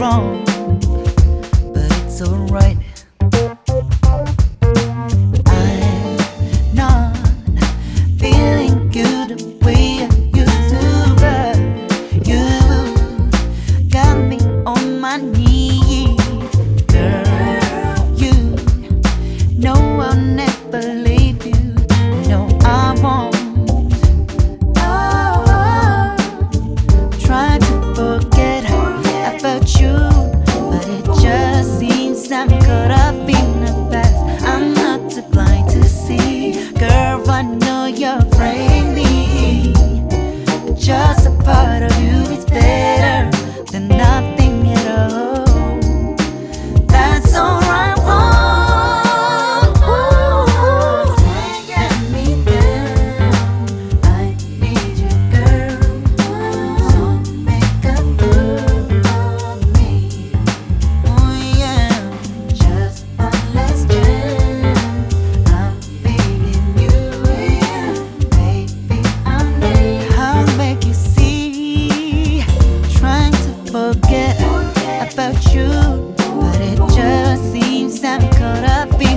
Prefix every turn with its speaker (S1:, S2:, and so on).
S1: wrong, but it's alright. I'm not feeling good the way I used to, but you got me on my knees. Girl, you know I'll never leave you. No, I won't. Try to forget about you, but it just seems I'm caught up in the past. I'm not too blind to see. Girl, I know you're afraid me, but just a part of you is better than nothing at all. That's alright. Forget about you, but it just seems I'm caught up in